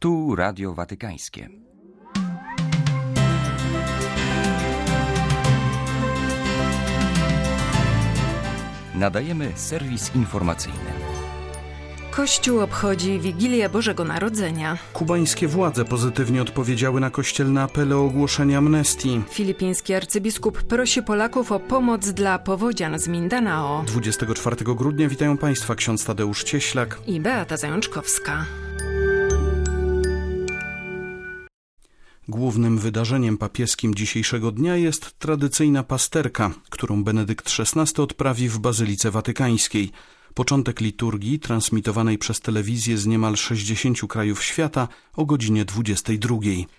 Tu Radio Watykańskie. Nadajemy serwis informacyjny. Kościół obchodzi Wigilię Bożego Narodzenia. Kubańskie władze pozytywnie odpowiedziały na kościelne apele o ogłoszenie amnestii. Filipiński arcybiskup prosi Polaków o pomoc dla powodzian z Mindanao. 24 grudnia witają Państwa ksiądz Tadeusz Cieślak I Beata Zajączkowska. Głównym wydarzeniem papieskim dzisiejszego dnia jest tradycyjna pasterka, którą Benedykt XVI odprawi w Bazylice Watykańskiej. Początek liturgii transmitowanej przez telewizję z niemal 60 krajów świata o godzinie 22.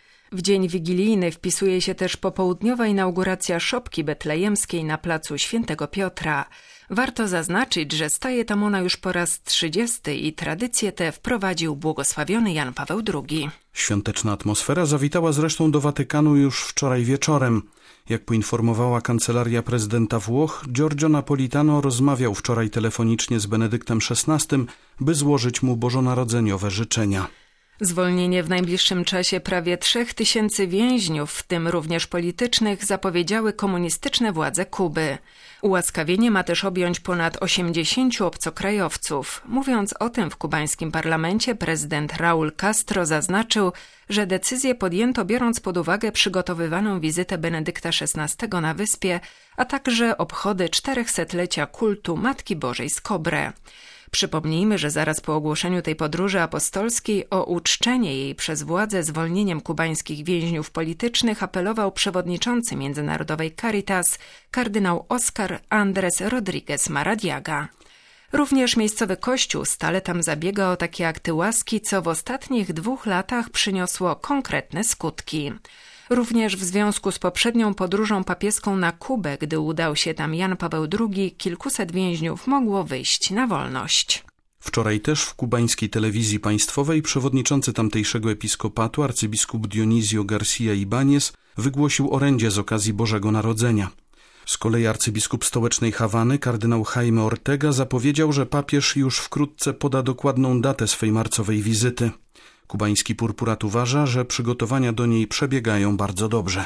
W dzień wigilijny wpisuje się też popołudniowa inauguracja szopki betlejemskiej na placu Świętego Piotra. Warto zaznaczyć, że staje tam ona już po raz 30. i tradycję tę wprowadził błogosławiony Jan Paweł II. Świąteczna atmosfera zawitała zresztą do Watykanu już wczoraj wieczorem. Jak poinformowała kancelaria prezydenta Włoch, Giorgio Napolitano rozmawiał wczoraj telefonicznie z Benedyktem XVI, by złożyć mu bożonarodzeniowe życzenia. Zwolnienie w najbliższym czasie prawie 3000 więźniów, w tym również politycznych, zapowiedziały komunistyczne władze Kuby. Ułaskawienie ma też objąć ponad 80 obcokrajowców. Mówiąc o tym w kubańskim parlamencie, prezydent Raúl Castro zaznaczył, że decyzję podjęto biorąc pod uwagę przygotowywaną wizytę Benedykta XVI na wyspie, a także obchody 400-lecia kultu Matki Bożej z Cobre. Przypomnijmy, że zaraz po ogłoszeniu tej podróży apostolskiej o uczczenie jej przez władze zwolnieniem kubańskich więźniów politycznych apelował przewodniczący Międzynarodowej Caritas kardynał Oscar Andrés Rodríguez Maradiaga. Również miejscowy kościół stale tam zabiega o takie akty łaski, co w ostatnich 2 latach przyniosło konkretne skutki. Również w związku z poprzednią podróżą papieską na Kubę, gdy udał się tam Jan Paweł II, kilkuset więźniów mogło wyjść na wolność. Wczoraj też w kubańskiej telewizji państwowej przewodniczący tamtejszego episkopatu arcybiskup Dionisio García Ibáñez wygłosił orędzie z okazji Bożego Narodzenia. Z kolei arcybiskup stołecznej Hawany kardynał Jaime Ortega zapowiedział, że papież już wkrótce poda dokładną datę swej marcowej wizyty. Kubański purpurat uważa, że przygotowania do niej przebiegają bardzo dobrze.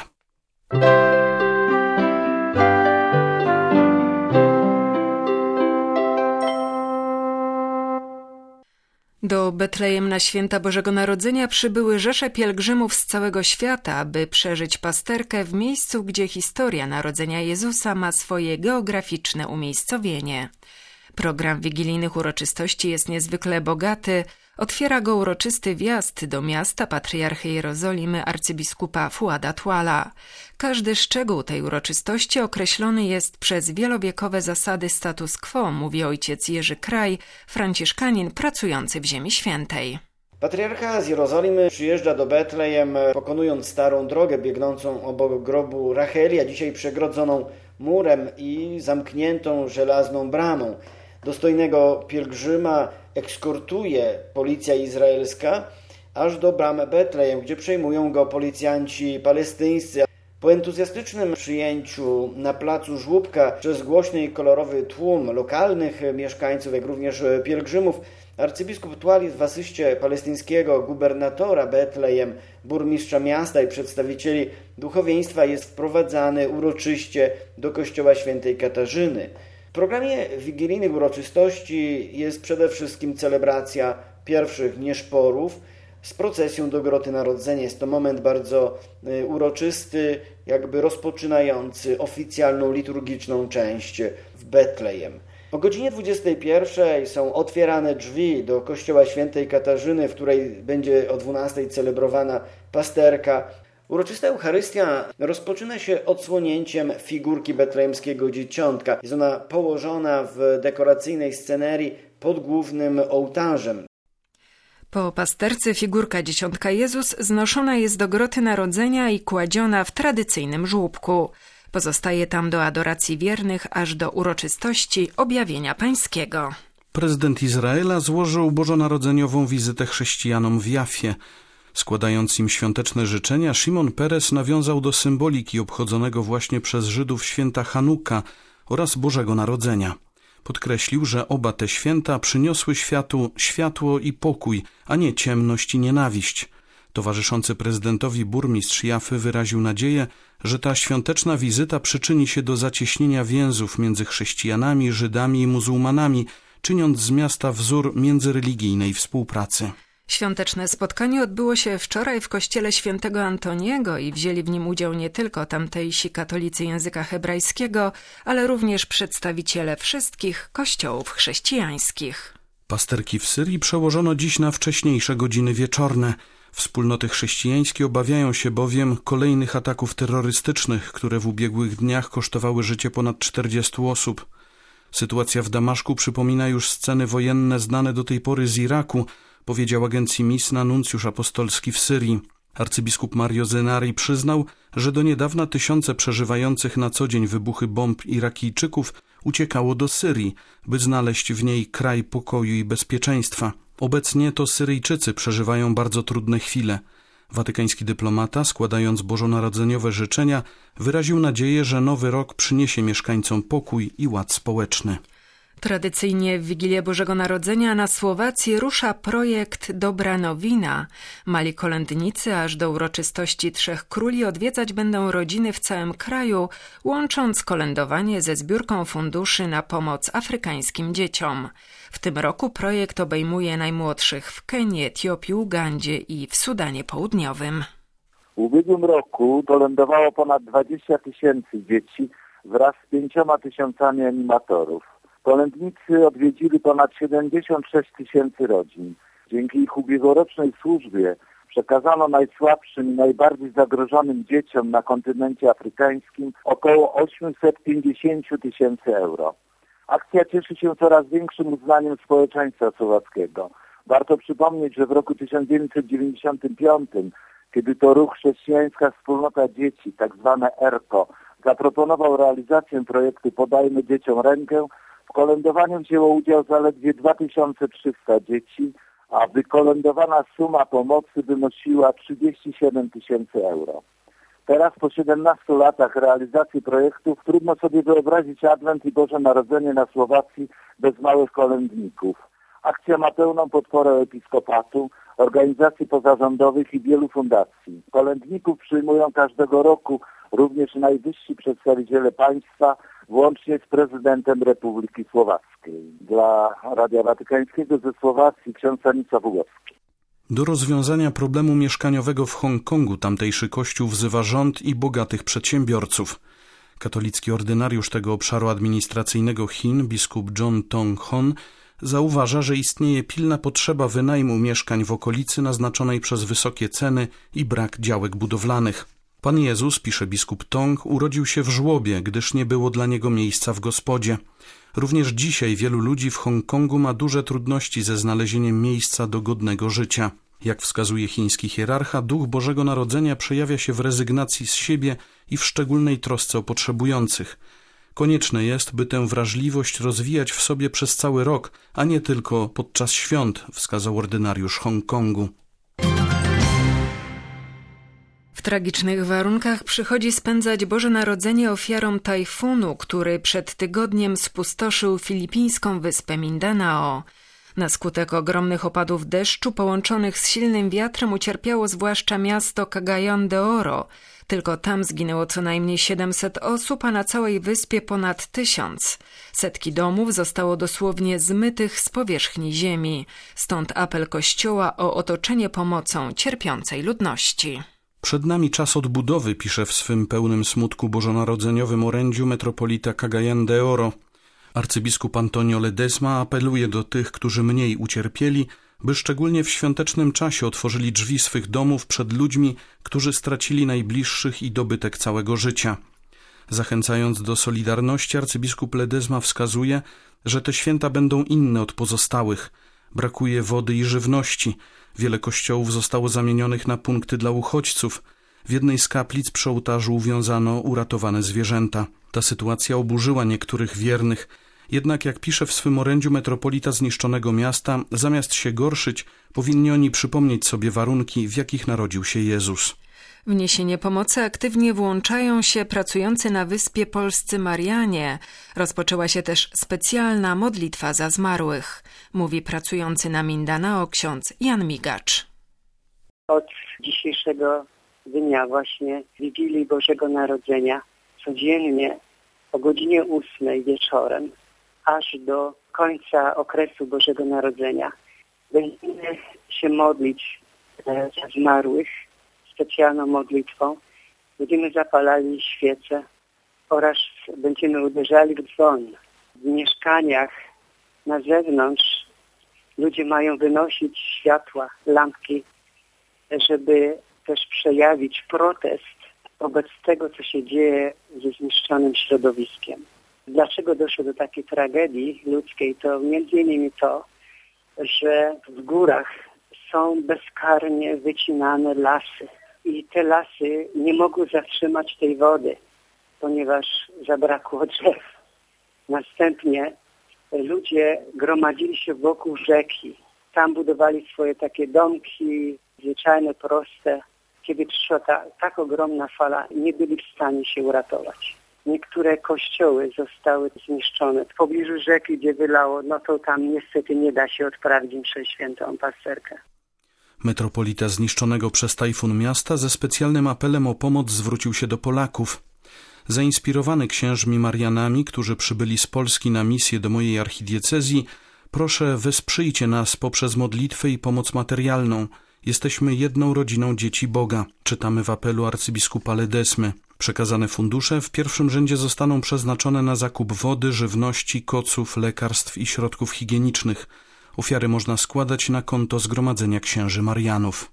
Do Betlejem na święta Bożego Narodzenia przybyły rzesze pielgrzymów z całego świata, by przeżyć pasterkę w miejscu, gdzie historia narodzenia Jezusa ma swoje geograficzne umiejscowienie. Program wigilijnych uroczystości jest niezwykle bogaty. Otwiera go uroczysty wjazd do miasta patriarchy Jerozolimy arcybiskupa Fuada Tuala. Każdy szczegół tej uroczystości określony jest przez wielowiekowe zasady status quo, mówi ojciec Jerzy Kraj, franciszkanin pracujący w Ziemi Świętej. Patriarcha z Jerozolimy przyjeżdża do Betlejem, pokonując starą drogę biegnącą obok grobu Racheli, a dzisiaj przegrodzoną murem i zamkniętą żelazną bramą. Dostojnego pielgrzyma eskortuje policja izraelska aż do bramy Betlejem, gdzie przejmują go policjanci palestyńscy. Po entuzjastycznym przyjęciu na placu Żłóbka przez głośny i kolorowy tłum lokalnych mieszkańców, jak również pielgrzymów, arcybiskup Tualis w asyście palestyńskiego gubernatora Betlejem, burmistrza miasta i przedstawicieli duchowieństwa jest wprowadzany uroczyście do kościoła świętej Katarzyny. W programie wigilijnych uroczystości jest przede wszystkim celebracja pierwszych nieszporów z procesją do Groty Narodzenia. Jest to moment bardzo uroczysty, jakby rozpoczynający oficjalną liturgiczną część w Betlejem. O godzinie 21 są otwierane drzwi do kościoła świętej Katarzyny, w której będzie o 12 celebrowana pasterka. Uroczysta Eucharystia rozpoczyna się odsłonięciem figurki betlejemskiego dzieciątka. Jest ona położona w dekoracyjnej scenerii pod głównym ołtarzem. Po pasterce figurka dzieciątka Jezus znoszona jest do Groty Narodzenia i kładziona w tradycyjnym żłóbku. Pozostaje tam do adoracji wiernych aż do uroczystości Objawienia Pańskiego. Prezydent Izraela złożył bożonarodzeniową wizytę chrześcijanom w Jafie. Składając im świąteczne życzenia, Szymon Peres nawiązał do symboliki obchodzonego właśnie przez Żydów święta Chanukka oraz Bożego Narodzenia. Podkreślił, że oba te święta przyniosły światu światło i pokój, a nie ciemność i nienawiść. Towarzyszący prezydentowi burmistrz Jaffy wyraził nadzieję, że ta świąteczna wizyta przyczyni się do zacieśnienia więzów między chrześcijanami, Żydami i muzułmanami, czyniąc z miasta wzór międzyreligijnej współpracy. Świąteczne spotkanie odbyło się wczoraj w kościele świętego Antoniego i wzięli w nim udział nie tylko tamtejsi katolicy języka hebrajskiego, ale również przedstawiciele wszystkich kościołów chrześcijańskich. Pasterki w Syrii przełożono dziś na wcześniejsze godziny wieczorne. Wspólnoty chrześcijańskie obawiają się bowiem kolejnych ataków terrorystycznych, które w ubiegłych dniach kosztowały życie ponad 40 osób. Sytuacja w Damaszku przypomina już sceny wojenne znane do tej pory z Iraku, powiedział agencji Misna nuncjusz apostolski w Syrii. Arcybiskup Mario Zenari przyznał, że do niedawna tysiące przeżywających na co dzień wybuchy bomb Irakijczyków uciekało do Syrii, by znaleźć w niej kraj pokoju i bezpieczeństwa. Obecnie to Syryjczycy przeżywają bardzo trudne chwile. Watykański dyplomata, składając bożonarodzeniowe życzenia, wyraził nadzieję, że nowy rok przyniesie mieszkańcom pokój i ład społeczny. Tradycyjnie w Wigilię Bożego Narodzenia na Słowacji rusza projekt Dobra Nowina. Mali kolędnicy aż do uroczystości Trzech Króli odwiedzać będą rodziny w całym kraju, łącząc kolędowanie ze zbiórką funduszy na pomoc afrykańskim dzieciom. W tym roku projekt obejmuje najmłodszych w Kenii, Etiopii, Ugandzie i w Sudanie Południowym. W ubiegłym roku kolędowało ponad 20 tysięcy dzieci wraz z 5 tysiącami animatorów. Kolędnicy odwiedzili ponad 76 tysięcy rodzin. Dzięki ich ubiegłorocznej służbie przekazano najsłabszym i najbardziej zagrożonym dzieciom na kontynencie afrykańskim około 850 tysięcy euro. Akcja cieszy się coraz większym uznaniem społeczeństwa słowackiego. Warto przypomnieć, że w roku 1995, kiedy to ruch Chrześcijańska Wspólnota Dzieci, tak zwane ERKO, zaproponował realizację projektu Podajmy Dzieciom Rękę, w kolędowaniu wzięło udział zaledwie 2300 dzieci, a wykolędowana suma pomocy wynosiła 37 tysięcy euro. Teraz po 17 latach realizacji projektu trudno sobie wyobrazić Adwent i Boże Narodzenie na Słowacji bez małych kolędników. Akcja ma pełną podporę episkopatu, organizacji pozarządowych i wielu fundacji. Kolędników przyjmują każdego roku również najwyżsi przedstawiciele państwa, włącznie z prezydentem Republiki Słowackiej. Dla Radia Watykańskiego ze Słowacji ksiądz Stanisław Ugowski. Do rozwiązania problemu mieszkaniowego w Hongkongu tamtejszy kościół wzywa rząd i bogatych przedsiębiorców. Katolicki ordynariusz tego obszaru administracyjnego Chin, biskup John Tong-hon, zauważa, że istnieje pilna potrzeba wynajmu mieszkań w okolicy naznaczonej przez wysokie ceny i brak działek budowlanych. Pan Jezus, pisze biskup Tong, urodził się w żłobie, gdyż nie było dla niego miejsca w gospodzie. Również dzisiaj wielu ludzi w Hongkongu ma duże trudności ze znalezieniem miejsca do godnego życia. Jak wskazuje chiński hierarcha, duch Bożego Narodzenia przejawia się w rezygnacji z siebie i w szczególnej trosce o potrzebujących. Konieczne jest, by tę wrażliwość rozwijać w sobie przez cały rok, a nie tylko podczas świąt, wskazał ordynariusz Hongkongu. W tragicznych warunkach przychodzi spędzać Boże Narodzenie ofiarom tajfunu, który przed tygodniem spustoszył filipińską wyspę Mindanao. Na skutek ogromnych opadów deszczu połączonych z silnym wiatrem ucierpiało zwłaszcza miasto Cagayan de Oro. Tylko tam zginęło co najmniej 700 osób, a na całej wyspie ponad 1000. Setki domów zostało dosłownie zmytych z powierzchni ziemi. Stąd apel Kościoła o otoczenie pomocą cierpiącej ludności. Przed nami czas odbudowy, pisze w swym pełnym smutku bożonarodzeniowym orędziu metropolita Cagayan de Oro. Arcybiskup Antonio Ledesma apeluje do tych, którzy mniej ucierpieli, by szczególnie w świątecznym czasie otworzyli drzwi swych domów przed ludźmi, którzy stracili najbliższych i dobytek całego życia. Zachęcając do solidarności, arcybiskup Ledesma wskazuje, że te święta będą inne od pozostałych. Brakuje wody i żywności. Wiele kościołów zostało zamienionych na punkty dla uchodźców. W jednej z kaplic przy ołtarzu uwiązano uratowane zwierzęta. Ta sytuacja oburzyła niektórych wiernych. Jednak, jak pisze w swym orędziu metropolita zniszczonego miasta, zamiast się gorszyć, powinni oni przypomnieć sobie warunki, w jakich narodził się Jezus. W niesienie pomocy aktywnie włączają się pracujący na wyspie polscy Marianie. Rozpoczęła się też specjalna modlitwa za zmarłych, mówi pracujący na Mindanao ksiądz Jan Migacz. Od dzisiejszego dnia właśnie Wigilii Bożego Narodzenia codziennie o godzinie 8 wieczorem aż do końca okresu Bożego Narodzenia będziemy się modlić za zmarłych specjalną modlitwą. Będziemy zapalali świece oraz będziemy uderzali w dzwon. W mieszkaniach na zewnątrz ludzie mają wynosić światła, lampki, żeby też przejawić protest wobec tego, co się dzieje ze zniszczonym środowiskiem. Dlaczego doszło do takiej tragedii ludzkiej? To między innymi to, że w górach są bezkarnie wycinane lasy i te lasy nie mogły zatrzymać tej wody, ponieważ zabrakło drzew. Następnie ludzie gromadzili się wokół rzeki. Tam budowali swoje takie domki, zwyczajne, proste. Kiedy przyszła tak ogromna fala, nie byli w stanie się uratować. Niektóre kościoły zostały zniszczone. W pobliżu rzeki, gdzie wylało, no to tam niestety nie da się odprawić mszy świętą pasterkę. Metropolita zniszczonego przez tajfun miasta ze specjalnym apelem o pomoc zwrócił się do Polaków. Zainspirowany księżmi Marianami, którzy przybyli z Polski na misję do mojej archidiecezji, proszę, wesprzyjcie nas poprzez modlitwę i pomoc materialną. Jesteśmy jedną rodziną dzieci Boga, czytamy w apelu arcybiskupa Ledesmy. Przekazane fundusze w pierwszym rzędzie zostaną przeznaczone na zakup wody, żywności, koców, lekarstw i środków higienicznych. Ofiary można składać na konto Zgromadzenia Księży Marianów.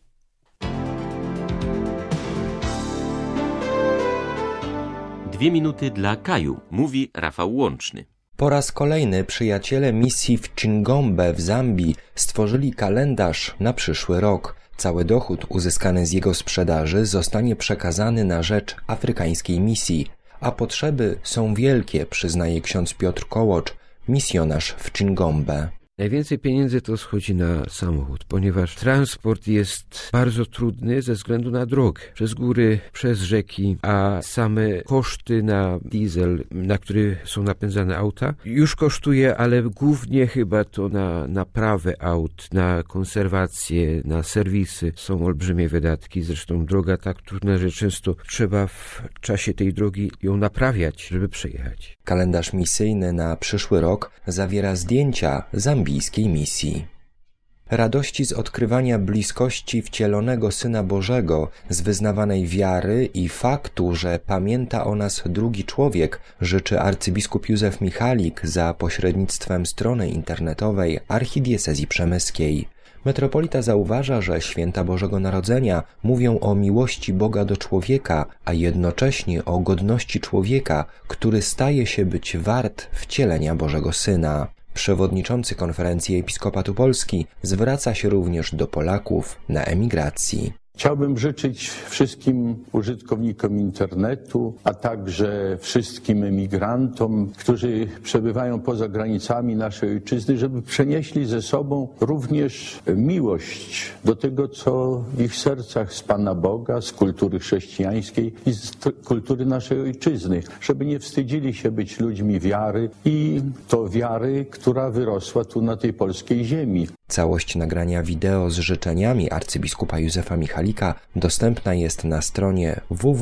Dwie minuty dla Kaju, mówi Rafał Łączny. Po raz kolejny przyjaciele misji w Chingombe w Zambii stworzyli kalendarz na przyszły rok. Cały dochód uzyskany z jego sprzedaży zostanie przekazany na rzecz afrykańskiej misji, a potrzeby są wielkie, przyznaje ksiądz Piotr Kołocz, misjonarz w Chingombe. Najwięcej pieniędzy to schodzi na samochód, ponieważ transport jest bardzo trudny ze względu na drogę. Przez góry, przez rzeki, a same koszty na diesel, na który są napędzane auta, już kosztuje, ale głównie chyba to na naprawę aut, na konserwację, na serwisy są olbrzymie wydatki. Zresztą droga tak trudna, że często trzeba w czasie tej drogi ją naprawiać, żeby przejechać. Kalendarz misyjny na przyszły rok zawiera zdjęcia zambijskiej misji. Radości z odkrywania bliskości wcielonego Syna Bożego, z wyznawanej wiary i faktu, że pamięta o nas drugi człowiek, życzy arcybiskup Józef Michalik za pośrednictwem strony internetowej Archidiecezji Przemyskiej. Metropolita zauważa, że święta Bożego Narodzenia mówią o miłości Boga do człowieka, a jednocześnie o godności człowieka, który staje się być wart wcielenia Bożego Syna. Przewodniczący Konferencji Episkopatu Polski zwraca się również do Polaków na emigracji. Chciałbym życzyć wszystkim użytkownikom internetu, a także wszystkim emigrantom, którzy przebywają poza granicami naszej ojczyzny, żeby przenieśli ze sobą również miłość do tego, co w ich sercach z Pana Boga, z kultury chrześcijańskiej i z kultury naszej ojczyzny, żeby nie wstydzili się być ludźmi wiary i to wiary, która wyrosła tu na tej polskiej ziemi. Całość nagrania wideo z życzeniami arcybiskupa Józefa Michalika dostępna jest na stronie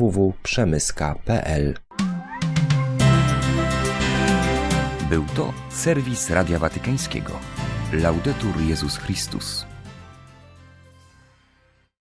www.przemyska.pl. Był to serwis Radia Watykańskiego. Laudetur Jezus Chrystus.